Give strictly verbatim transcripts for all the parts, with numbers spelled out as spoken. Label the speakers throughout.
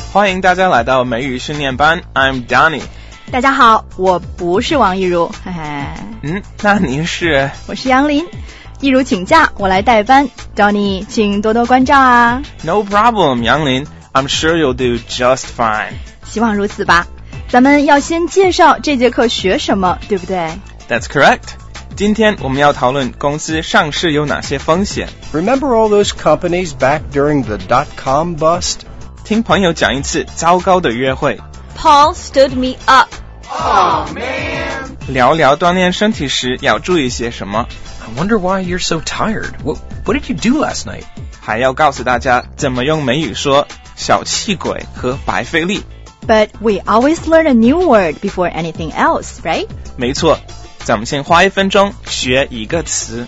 Speaker 1: 欢迎大家来到美语训练班 I'm Donnie。
Speaker 2: 大家好，我不是王一如，嘿嘿。
Speaker 1: 嗯，那您是？
Speaker 2: 我是杨林。一如请假，我来代班。 Donnie 请多多关照啊。
Speaker 1: No problem 杨林， I'm sure you'll do just fine。
Speaker 2: 希望如此吧。咱们要先介绍这节课学什么，对不对？
Speaker 1: That's correct。 今天我们要讨论公司上市有哪些风险。
Speaker 3: Remember all those companies back during the dot-com bust?
Speaker 1: 听朋友讲一次糟糕的约会。
Speaker 4: Paul stood me up.
Speaker 3: Oh, man.
Speaker 1: 聊聊锻炼身体时要注意些什么。
Speaker 5: I wonder why you're so tired. What, what did you do last night?
Speaker 1: 还要告诉大家怎么用美语说小气鬼和白费力。
Speaker 2: But we always learn a new word before anything else, right?
Speaker 1: 没错，咱们先花一分钟学一个词。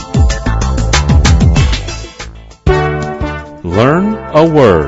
Speaker 6: Learn a word. .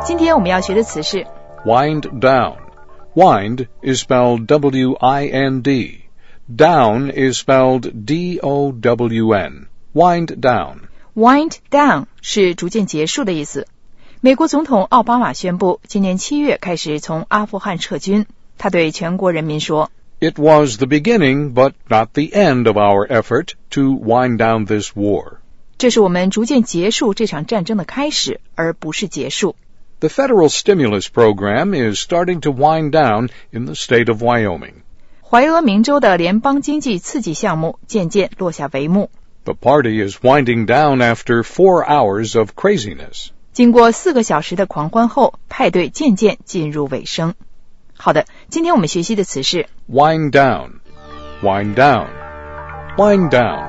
Speaker 2: 今天我们要学的词是
Speaker 6: Wind down. Wind is spelled W I N D. Down is spelled D O W N. Wind down.
Speaker 7: Wind down 是逐渐结束的意思。美国总统奥巴马宣布，今年七月开始从阿富汗撤军。他对全国人民说
Speaker 6: It was the beginning, but not the end of our effort to wind down this war.
Speaker 7: 这是我们逐渐结束这场战争的开始，而不是结束。
Speaker 6: The federal stimulus program is starting to wind down in the state of Wyoming.
Speaker 7: 怀俄明州的联邦经济刺激项目渐渐落下帷幕。
Speaker 6: The party is winding down after four hours of craziness.
Speaker 7: 经过四个小时的狂欢后，派对渐渐进入尾声。好的，今天我们学习的词是
Speaker 6: Wind down. Wind down. Wind down.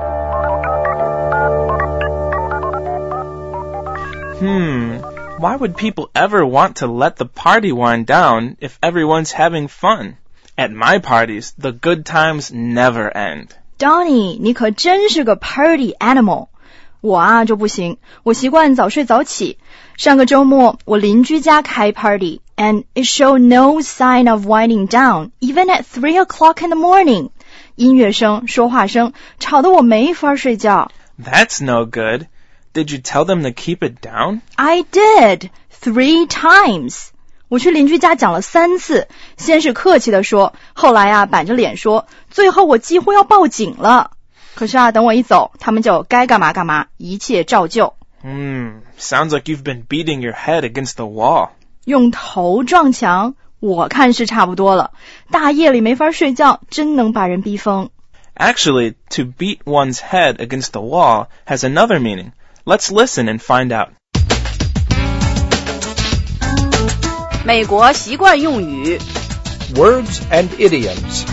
Speaker 1: Hmm...Why would people ever want to let the party wind down if everyone's having fun? At my parties, the good times never end.
Speaker 2: Donnie, 你可真是个 party animal。 我啊就不行，我习惯早睡早起。上个周末我邻居家开 party and it showed no sign of winding down even at three o'clock in the morning. 音乐声、说话声吵得我没法睡觉。
Speaker 1: That's no good.Did you tell them to keep it down?
Speaker 2: I did, three times. 我去邻居家讲了三次，先是客气地说，后来啊板着脸说，最后我几乎要报警了。可是啊等我一走，他们就该干嘛干嘛，一切照旧。
Speaker 1: Hmm, sounds like you've been beating your head against the wall.
Speaker 2: 用头撞墙，我看是差不多了。大夜里没法睡觉，真能把人逼疯。
Speaker 1: Actually, to beat one's head against the wall has another meaning.Let's listen and find out.
Speaker 4: 美国习惯用语
Speaker 3: Words and idioms.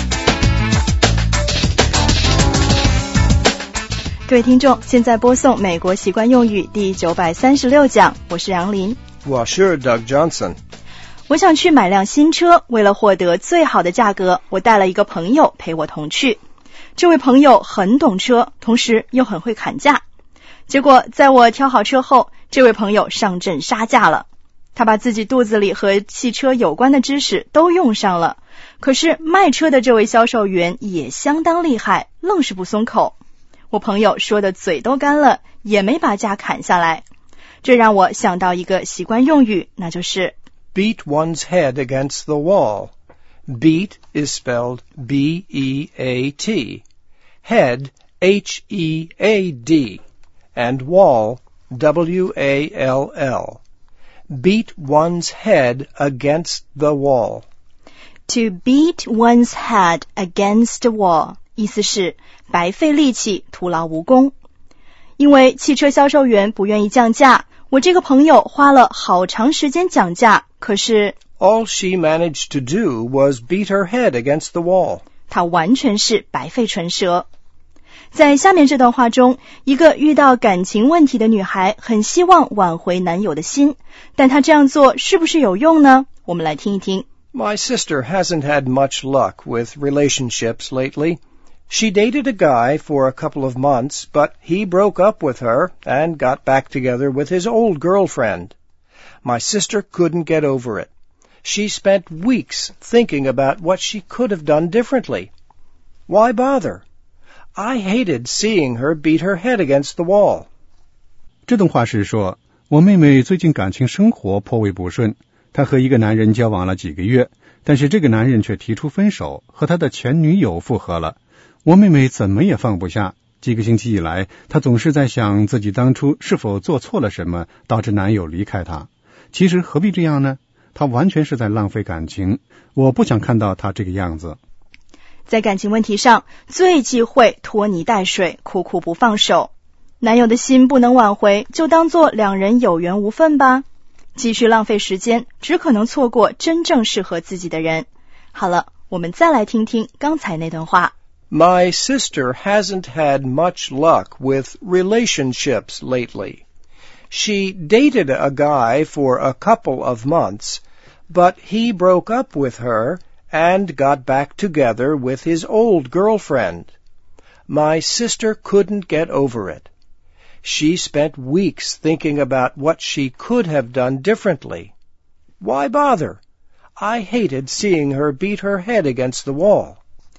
Speaker 2: 各位听众，现在播送美国习惯用语第九百三十六讲，我是杨林。
Speaker 3: 我是 Doug Johnson.
Speaker 2: 我想去买辆新车，为了获得最好的价格，我带了一个朋友陪我同去。这位朋友很懂车，同时又很会砍价。结果在我挑好车后，这位朋友上阵杀价了。他把自己肚子里和汽车有关的知识都用上了，可是卖车的这位销售员也相当厉害，愣是不松口。我朋友说的嘴都干了，也没把价砍下来。这让我想到一个习惯用语，那就是
Speaker 3: beat one's head against the wall. Beat is spelled B E A T. Head, H E A D.And wall, W A L L. Beat one's head against the wall.
Speaker 2: To beat one's head against the wall 意思是白费力气，徒劳无功。因为汽车销售员不愿意降价，我这个朋友花了好长时间讲价，可是
Speaker 3: All she managed to do was beat her head against the wall.
Speaker 2: 她完全是白费唇舌。在下面这段话中，一个遇到感情问题的女孩很希望挽回男友的心，但她这样做是不是有用呢？我们来听一听。
Speaker 3: My sister hasn't had much luck with relationships lately. She dated a guy for a couple of months, but he broke up with her and got back together with his old girlfriend. My sister couldn't get over it. She spent weeks thinking about what she could have done differently. Why bother? I hated seeing her beat her head against the wall.
Speaker 8: 这段话是说，我妹妹最近感情生活颇为不顺，她和一个男人交往了几个月，但是这个男人却提出分手，和他的前女友复合了。我妹妹怎么也放不下，几个星期以来，她总是在想自己当初是否做错了什么，导致男友离开她。其实何必这样呢？她完全是在浪费感情，我不想看到她这个样子。
Speaker 2: 在感情问题上，最忌讳拖泥带水，苦苦不放手。男友的心不能挽回，就当作两人有缘无分吧。继续浪费时间，只可能错过真正适合自己的人。好了，我们再来听听刚才那段话。
Speaker 3: My sister hasn't had much luck with relationships lately. She dated a guy for a couple of months, but he broke up with her and got back together with his old girlfriend. My sister couldn't get over it. She spent weeks thinking about what she could have done differently. Why bother? I hated seeing her beat her head against the wall.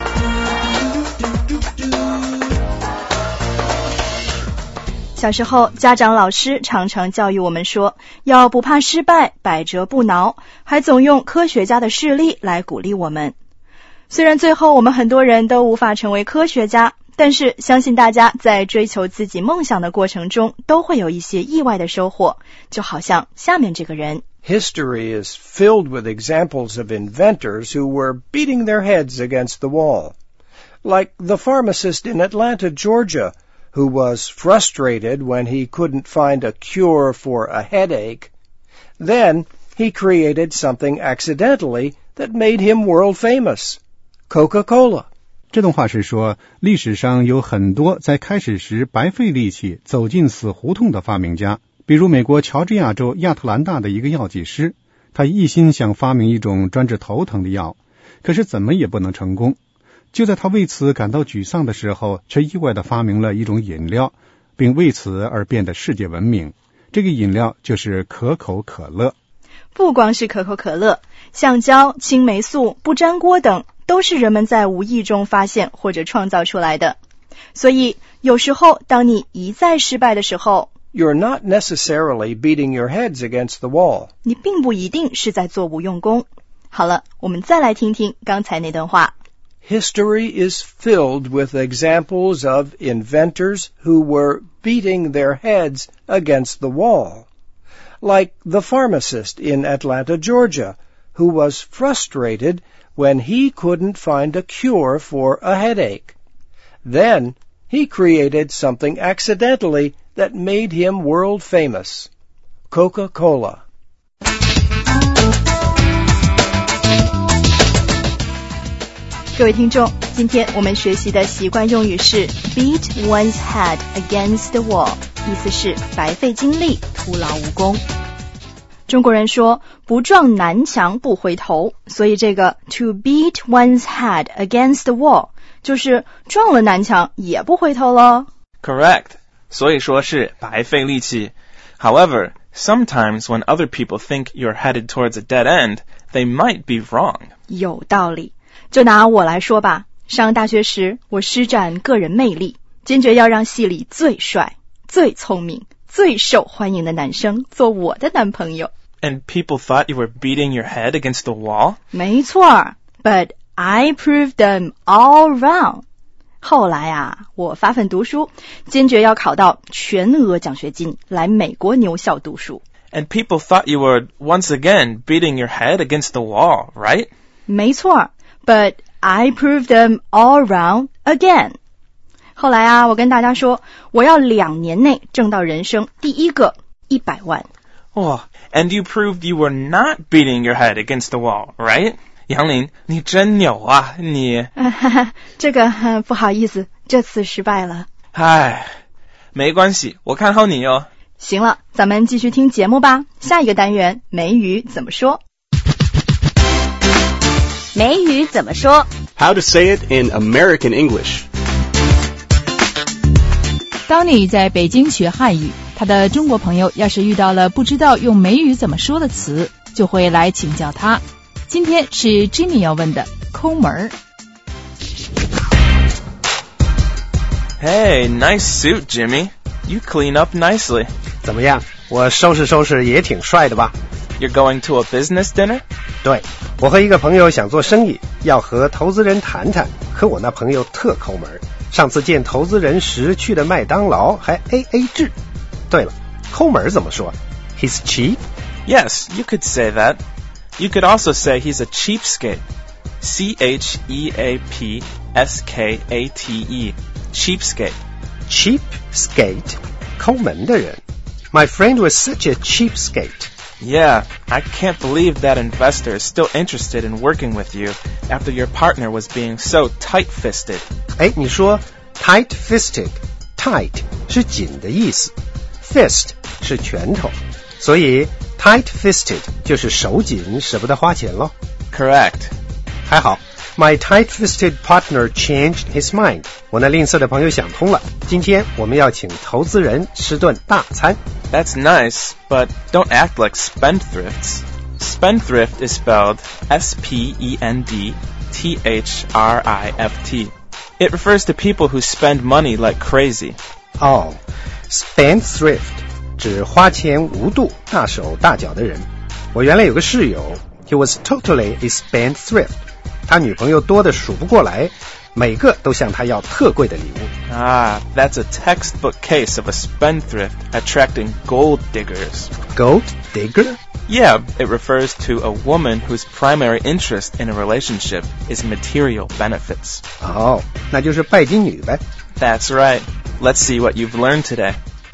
Speaker 2: 小时候，家长老师常常教育我们说，要不怕失败，百折不挠，还总用科学家的事例来鼓励我们。虽然最后我们很多人都无法成为科学家，但是相信大家在追求自己梦想的过程中，都会有一些意外的收获，就好像下面这个人。
Speaker 3: History is filled with examples of inventors who were beating their heads against the wall. Like the pharmacist in Atlanta, Georgia, who was frustrated when he couldn't find a cure for a headache. Then he created something accidentally that made him world famous. Coca-Cola.
Speaker 8: 这段话是说，历史上有很多在开始时白费力气走进死胡同的发明家，比如美国乔治亚州亚特兰大的一个药剂师，他一心想发明一种专治头疼的药，可是怎么也不能成功。就在他为此感到沮丧的时候，却意外地发明了一种饮料，并为此而变得世界闻名。这个饮料就是可口可乐。
Speaker 2: 不光是可口可乐，橡胶、青霉素、不粘锅等都是人们在无意中发现或者创造出来的。所以有时候当你一再失败的时候，
Speaker 3: You're not necessarily beating your heads against the wall.
Speaker 2: 你并不一定是在做无用功。好了，我们再来听听刚才那段话。
Speaker 3: History is filled with examples of inventors who were beating their heads against the wall. Like the pharmacist in Atlanta, Georgia, who was frustrated when he couldn't find a cure for a headache. Then he created something accidentally that made him world famous. Coca-Cola.
Speaker 2: 各位听众，今天我们学习的习惯用语是 beat one's head against the wall， 意思是白费精力，徒劳无功。中国人说不撞南墙不回头，所以这个 to beat one's head against the wall 就是撞了南墙也不回头咯。
Speaker 1: Correct. 所以说是白费力气。However, sometimes when other people think you're headed towards a dead end, they might be wrong.
Speaker 2: 有道理。就拿我来说吧，上大学时我施展个人魅力，坚决要让系里最帅、最聪明、最受欢迎的男生做我的男朋友。
Speaker 1: And people thought you were beating your head against the wall?
Speaker 2: 没错 ，But I proved them all wrong. 后来啊，我发奋读书，坚决要考到全额奖学金，来美国牛校读书。
Speaker 1: And people thought you were once again beating your head against the wall, right?
Speaker 2: 没错。But I proved them all wrong again. 后来啊，我跟大家说，我要两年内挣到人生第一个一百万。
Speaker 1: Oh, and you proved you were not beating your head against the wall, right? 杨林，你真牛啊，你。
Speaker 2: 这个、呃、不好意思，这次失败了。
Speaker 1: 唉，没关系，我看好你哦。
Speaker 2: 行了，咱们继续听节目吧。下一个单元，美语怎么说？
Speaker 4: 美语怎么说
Speaker 9: How to say it in American English.
Speaker 7: 当你在北京学汉语，他的中国朋友要是遇到了不知道用美语怎么说的词，就会来请教他。今天是 Jimmy 要问的抠门儿。
Speaker 1: Hey, nice suit, Jimmy. You clean up nicely.
Speaker 3: 怎么样？我收拾收拾也挺帅的吧？
Speaker 1: You're going to a business dinner?
Speaker 3: 对，我和一个朋友想做生意，要和投资人谈谈，可我那朋友特抠门，上次见投资人时去的麦当劳还 A A 制。对了，抠门怎么说？ He's cheap?
Speaker 1: Yes, you could say that. You could also say he's a cheapskate. C H E A P S K A T E. Cheapskate.
Speaker 3: Cheapskate? 抠门的人。My friend was such a cheapskate.
Speaker 1: Yeah, I can't believe that investor is still interested in working with you after your partner was being so tight-fisted.
Speaker 3: 哎，你说 tight-fisted, tight 是紧的意思 ，fist 是拳头，所以 tight-fisted 就是手紧，舍不得花钱咯。
Speaker 1: Correct.
Speaker 3: 还好 ，my tight-fisted partner changed his mind. 我那吝啬的朋友想通了，今天我们要请投资人吃顿大餐。
Speaker 1: That's nice, but don't act like spendthrifts. Spendthrift is spelled S P E N D T H R I F T. It refers to people who spend money like crazy.
Speaker 3: 哦 ，spendthrift 指花钱无度、大手大脚的人。我原来有个室友 ，he was totally a spendthrift. 他女朋友多得数不过来，每个都向他要特贵的礼物。
Speaker 1: Ah, that's a textbook case of a spendthrift attracting gold diggers.
Speaker 3: Gold digger?
Speaker 1: Yeah, it refers to a woman whose primary interest in a relationship is material benefits.
Speaker 3: 哦，那就是拜金女呗。
Speaker 1: That's right. Let's see what you've learned today.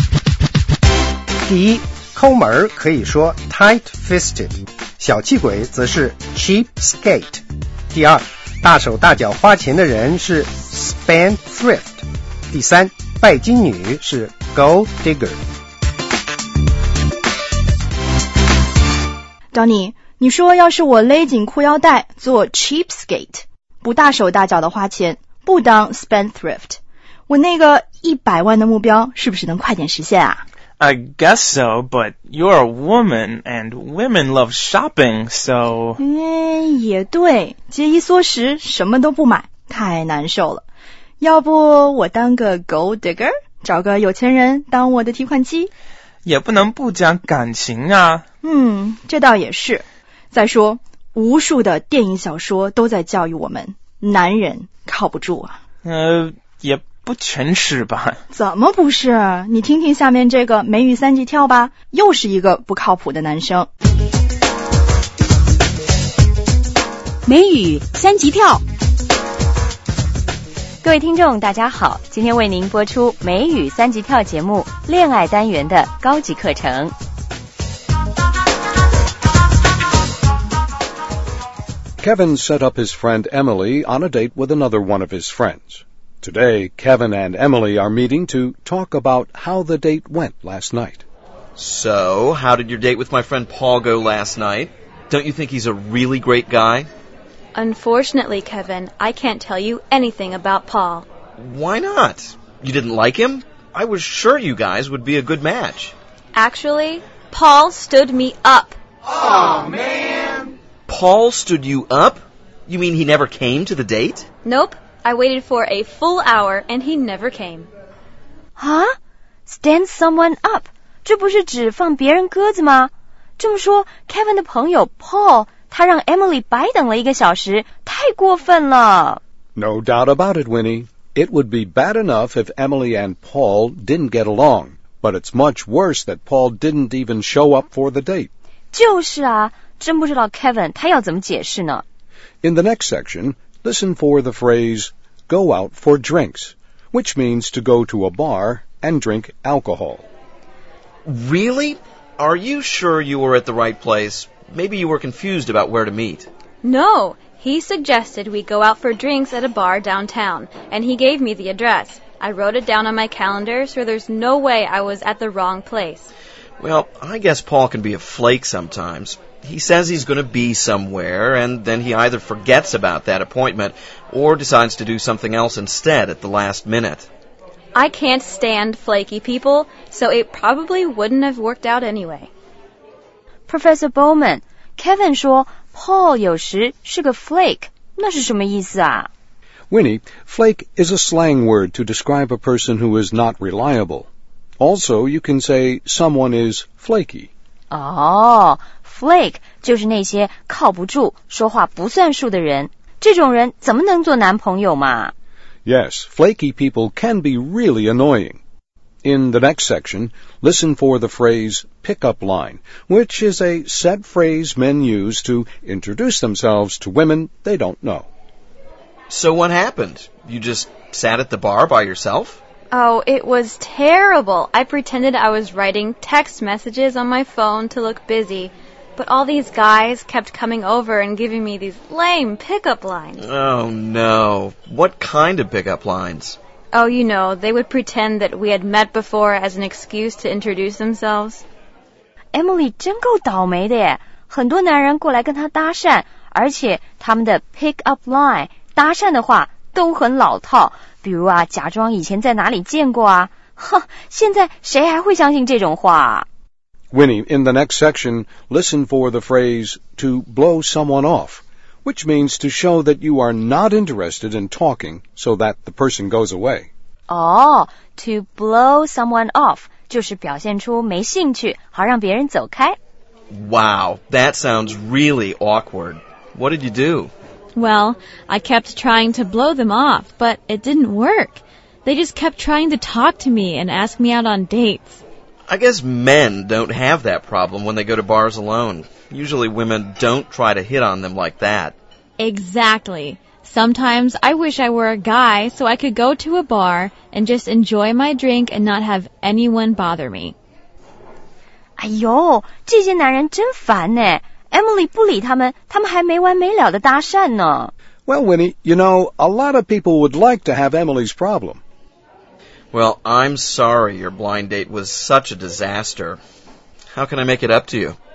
Speaker 3: 第一，抠门可以说 tight-fisted， 小气鬼则是 cheapskate。第二，大手大脚花钱的人是 spendthrift。第三，拜金女是 gold digger。
Speaker 2: Donny， 你说要是我勒紧裤腰带做 cheapskate， 不大手大脚的花钱，不当 spendthrift， 我那个一百万的目标是不是能快点实现啊？
Speaker 1: I guess so, but you're a woman, and women love shopping, so...
Speaker 2: 嗯，也对，节衣缩食，什么都不买，太难受了。要不我当个 gold digger， 找个有钱人当我的提款机？
Speaker 1: 也不能不讲感情啊。
Speaker 2: 嗯，这倒也是。再说，无数的电影小说都在教育我们，男人靠不住啊。
Speaker 1: 呃，也不全是吧。
Speaker 2: 怎么不是？你听听下面这个美语三级跳吧，又是一个不靠谱的男生。
Speaker 4: 美语三级跳。各位听众大家好，今天为您播出美语三级跳节目恋爱单元的高级课程。
Speaker 6: Kevin set up his friend Emily on a date with another one of his friends. Today, Kevin and Emily are meeting to talk about how the date went last night.
Speaker 10: So, how did your date with my friend Paul go last night? Don't you think he's a really great guy?
Speaker 11: Unfortunately, Kevin, I can't tell you anything about Paul.
Speaker 10: Why not? You didn't like him? I was sure you guys would be a good match.
Speaker 11: Actually, Paul stood me up.
Speaker 10: Aw, man! Paul stood you up? You mean he never came to the date?
Speaker 11: Nope. I waited for a full hour and he never came.
Speaker 4: Huh? Stand someone up? 这不是指放别人鸽子吗？这么说 Kevin 的朋友 Paul 他让 Emily 白等了一个小时，太过分了。
Speaker 6: No doubt about it, Winnie. It would be bad enough if Emily and Paul didn't get along, but it's much worse that Paul didn't even show up for the date.
Speaker 4: 就是啊，真不知道 Kevin 他要怎么解释呢。
Speaker 6: In the next section, listen for the phrase, go out for drinks, which means to go to a bar and drink alcohol.
Speaker 10: Really? Are you sure you were at the right place? Maybe you were confused about where to meet.
Speaker 11: No, he suggested we go out for drinks at a bar downtown, and he gave me the address. I wrote it down on my calendar, so there's no way I was at the wrong place.
Speaker 10: Well, I guess Paul can be a flake sometimes. He says he's going to be somewhere, and then he either forgets about that appointment or decides to do something else instead at the last minute.
Speaker 11: I can't stand flaky people, so it probably wouldn't have worked out anyway.
Speaker 4: Professor Bowman, Kevin 说 Paul 有时是个 flake, 那是什么意思啊？
Speaker 6: Winnie, flake is a slang word to describe a person who is not reliable. Also, you can say someone is flaky.
Speaker 4: 哦 flake 就是那些靠不住、说话不算数的人。这种人怎么能做男朋友嘛？
Speaker 6: Yes, flaky people can be really annoying. In the next section, listen for the phrase pickup line, which is a set phrase men use to introduce themselves to women they don't know.
Speaker 10: So what happened? You just sat at the bar by yourself?
Speaker 11: Oh, it was terrible. I pretended I was writing text messages on my phone to look busy, but all these guys kept coming over and giving me these lame pickup lines.
Speaker 10: Oh, no. What kind of pickup lines?
Speaker 11: Oh, you know, they would pretend that we had met before as an excuse to introduce themselves.
Speaker 4: Emily 真够倒霉的耶，很多男人过来跟她搭讪，而且他们的 pick up line 搭讪的话都很老套，比如啊，假装以前在哪里见过啊，哼，现在谁还会相信这种话
Speaker 6: ？Winnie, in the next section, listen for the phrase to blow someone off, which means to show that you are not interested in talking so that the person goes away.
Speaker 4: 哦、oh, to blow someone off 就是表现出没兴趣，好让别人走开。
Speaker 10: Wow, that sounds really awkward. What did you do?
Speaker 11: Well, I kept trying to blow them off, but it didn't work. They just kept trying to talk to me and ask me out on dates.
Speaker 10: I guess men don't have that problem when they go to bars alone. Usually women don't try to hit on them like that.
Speaker 11: Exactly. Sometimes I wish I were a guy so I could go to a bar and just enjoy my drink and not have anyone bother me.
Speaker 4: 哎呦，这些男人真烦呢。Emily 不理他们，他们还没完没了的搭讪呢。
Speaker 6: Well, Winnie, you know, a lot of people would like to have Emily's problem.
Speaker 10: Well, I'm sorry your blind date was such a disaster. How can I make it up to you?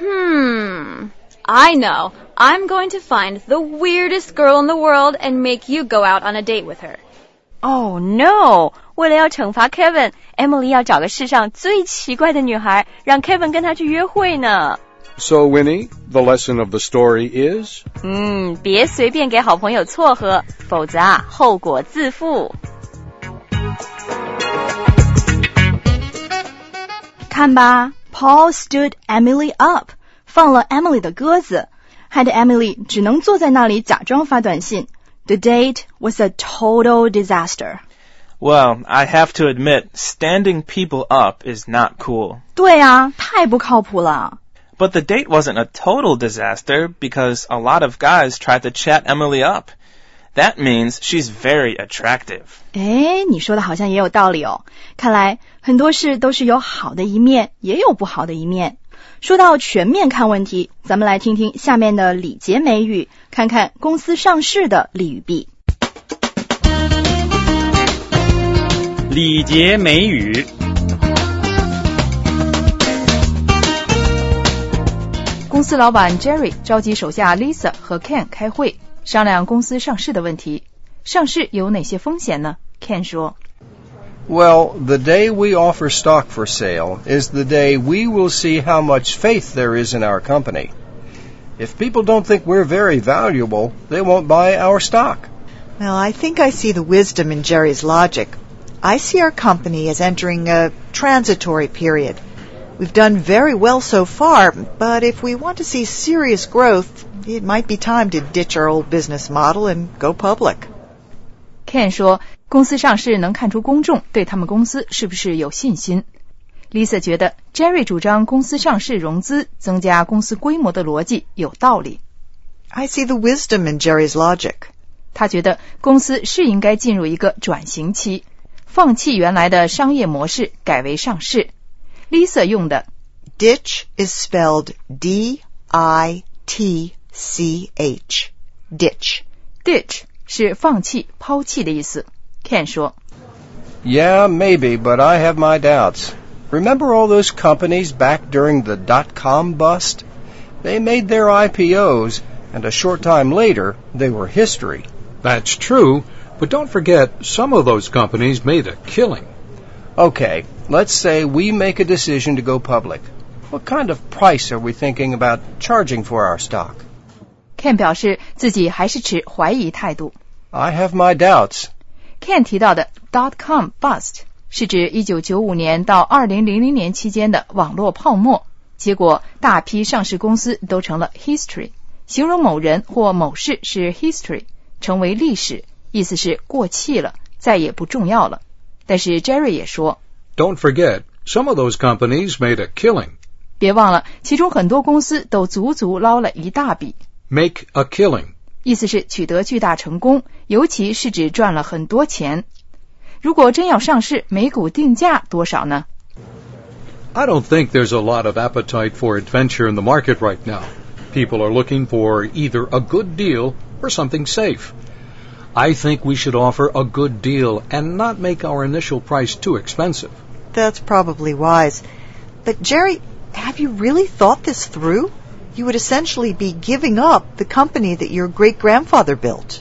Speaker 11: Hmm. I know. I'm going to find the weirdest girl in the world and make you go out on a date with her.
Speaker 4: Oh, no. 为了要惩罚 Kevin, Emily 要找个世上最奇怪的女孩，让 Kevin 跟她去约会呢。
Speaker 6: So, Winnie, the lesson of the story is?
Speaker 4: 嗯，别随便给好朋友撮合，否则啊，后果自负。
Speaker 2: 看吧 ，Paul stood Emily up， 放了 Emily 的鸽子，害得 Emily 只能坐在那里假装发短信。The date was a total disaster.
Speaker 1: Well, I have to admit, standing people up is not cool.
Speaker 2: 对啊，太不靠谱了。
Speaker 1: But the date wasn't a total disaster because a lot of guys tried to chat Emily up. That means she's very attractive.
Speaker 2: 诶，你说的好像也有道理哦。看来很多事都是有好的一面，也有不好的一面。说到全面看问题，咱们来听听下面的礼节美语，看看公司上市的利与弊。
Speaker 12: 礼节美语。
Speaker 7: 公司老板 Jerry 召集手下 Lisa 和 Ken 开会，商量公司上市的问题。上市有哪些风险呢？ Ken 说
Speaker 3: Well, the day we offer stock for sale is the day we will see how much faith there is in our company. If people don't think we're very valuable, they won't buy our stock.
Speaker 13: Well, I think I see the wisdom in Jerry's logic. I see our company as entering a transitory period. We've done very well so far, but if we want to see serious growth, it might be time to ditch our old business model and go public.
Speaker 7: Ken 说公司上市能看出公众对他们公司是不是有信心。Lisa 觉得 Jerry 主张公司上市融资增加公司规模的逻辑有道理。
Speaker 13: I see the wisdom in Jerry's logic.
Speaker 7: 他觉得公司是应该进入一个转型期，放弃原来的商业模式，改为上市。Lisa 用的
Speaker 13: Ditch is spelled D I T C H. Ditch.
Speaker 7: Ditch 是放弃、抛弃的意思。Ken 说
Speaker 3: Yeah, maybe, but I have my doubts. Remember all those companies back during the dot-com bust? They made their I P Os, and a short time later, they were history.
Speaker 6: That's true, but don't forget, some of those companies made a killing.
Speaker 3: Okay, let's say we make a decision to go public. What kind of price are we thinking about charging for our stock?
Speaker 7: Ken 表示自己还是持怀疑态度。
Speaker 3: I have my doubts.
Speaker 7: Ken 提到的 dot-com bust 是指一九九五年到二零零零年期间的网络泡沫，结果大批上市公司都成了 history， 形容某人或某事是 history， 成为历史，意思是过气了，再也不重要了。但是 Jerry 也说
Speaker 6: Don't forget, some of those companies made a killing.
Speaker 7: 别忘了，其中很多公司都足足捞了一大笔。
Speaker 6: Make a killing.
Speaker 7: 意思是取得巨大成功，尤其是指赚了很多钱。如果真要上市，每股定价多少呢？
Speaker 6: I don't think there's a lot of appetite for adventure in the market right now. People are looking for either a good deal or something safe. I think we should offer a good deal and not make our initial price too expensive.
Speaker 13: That's probably wise. But Jerry, have you really thought this through? You would essentially be giving up the company that your great-grandfather built.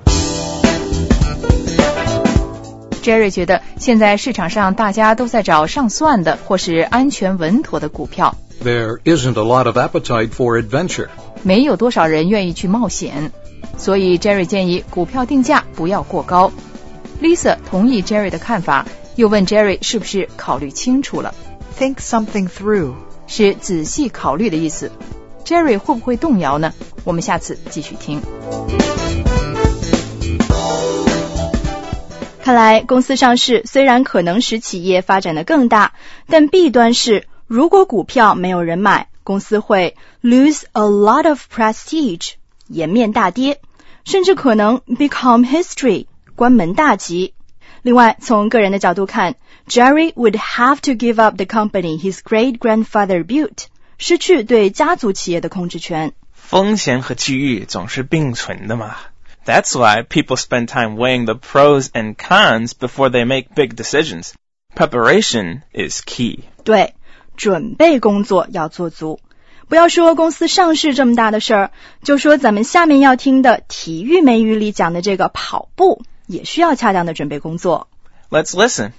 Speaker 7: Jerry 觉得现在市场上大家都在找上算的或是安全稳妥的股票。
Speaker 6: There isn't a lot of appetite for adventure.
Speaker 7: 没有多少人愿意去冒险，所以 Jerry 建议股票定价不要过高。Lisa 同意 Jerry 的看法，又问 Jerry 是不是考虑清楚了。
Speaker 13: Think something through.
Speaker 7: 是仔细考虑的意思。Jerry 会不会动摇呢？我们下次继续听。
Speaker 2: 看来公司上市虽然可能使企业发展得更大，但弊端是如果股票没有人买，公司会 lose a lot of prestige， 颜面大跌，甚至可能 become history， 关门大吉。另外，从个人的角度看， Jerry would have to give up the company his great-grandfather built， 失去对家族企业的控制权。
Speaker 1: 风险和机遇总是并存的嘛。That's why people spend time weighing the pros and cons before they make big decisions. Preparation is key.
Speaker 2: 对，准备工作要做足。不要说公司上市这么大的事儿，就说咱们下面要听的体育美语里讲的这个跑步，也需要恰当的准备工作。
Speaker 1: Let's listen.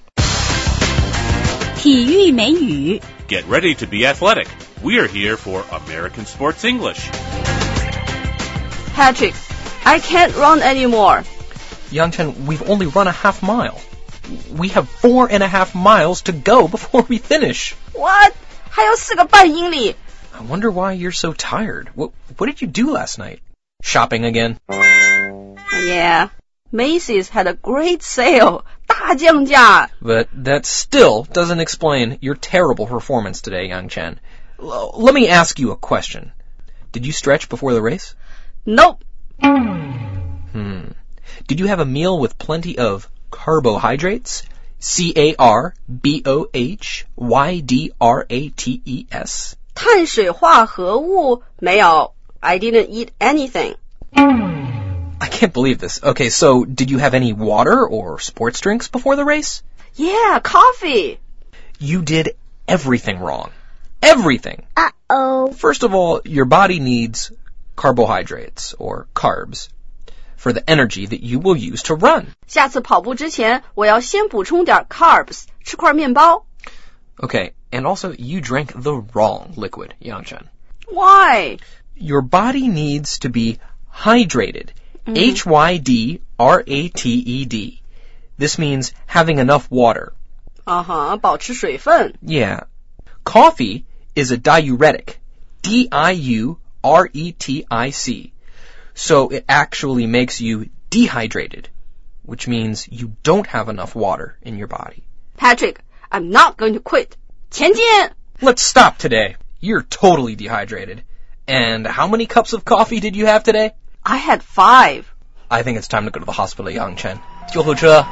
Speaker 14: 体育美语
Speaker 15: Get ready to be athletic. We are here for American Sports English.
Speaker 16: Patrick, I can't run anymore.
Speaker 5: Yangchen, we've only run a half mile. We have four and a half miles to go before we finish.
Speaker 16: What? 还有四个半英里。
Speaker 5: I wonder why you're so tired. What, what did you do last night? Shopping again?
Speaker 16: Yeah. Macy's had a great sale. 大降价.
Speaker 5: But that still doesn't explain your terrible performance today, Yangchen. L- let me ask you a question. Did you stretch before the race?
Speaker 16: Nope.
Speaker 5: Hmm. Did you have a meal with plenty of carbohydrates? C A R B O H Y D R A T E S.
Speaker 16: 碳水化合物没有. I didn't eat anything.
Speaker 5: I can't believe this. Okay, so did you have any water or sports drinks before the race?
Speaker 16: Yeah, coffee.
Speaker 5: You did everything wrong. Everything.
Speaker 14: Uh-oh.
Speaker 5: First of all, your body needs carbohydrates or carbs for the energy that you will use to run.
Speaker 16: 下次跑步之前，我要先补充点 carbs， 吃块面包。
Speaker 5: Okay, and also you drank the wrong liquid, Yangchen.
Speaker 16: Why?
Speaker 5: Your body needs to be hydrated. Mm-hmm. H Y D R A T E D. This means having enough water.
Speaker 16: Uh-huh, 保持水分。
Speaker 5: Yeah. Coffee is a diuretic. D I U R E T I C. So it actually makes you dehydrated, which means you don't have enough water in your body.
Speaker 16: Patrick, I'm not going to quit. 前进!
Speaker 5: Let's stop today. You're totally dehydrated. And how many cups of coffee did you have today?
Speaker 16: I had five.
Speaker 5: I think it's time to go to the hospital, Yangchen. 救护车.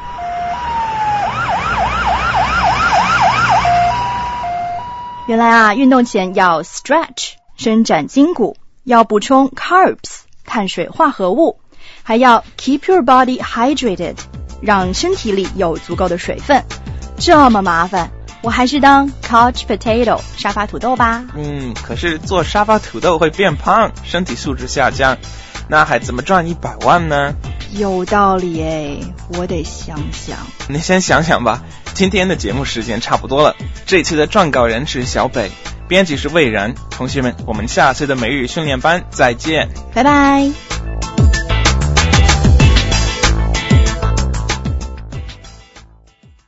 Speaker 2: 「原来啊，运动前要 stretch 伸展筋骨，要补充 carbs 碳水化合物，还要 keep your body hydrated 让身体里有足够的水分。这么麻烦，我还是当 couch potato 沙发土豆吧。
Speaker 1: 嗯，可是做沙发土豆会变胖，身体素质下降，那还怎么赚一百万呢？
Speaker 2: 有道理诶，我得想想。
Speaker 1: 你先想想吧。今天的节目时间差不多了，这次的撰稿人是小北，编辑是魏然。同学们，我们下次的每日训练班再见，
Speaker 2: 拜拜。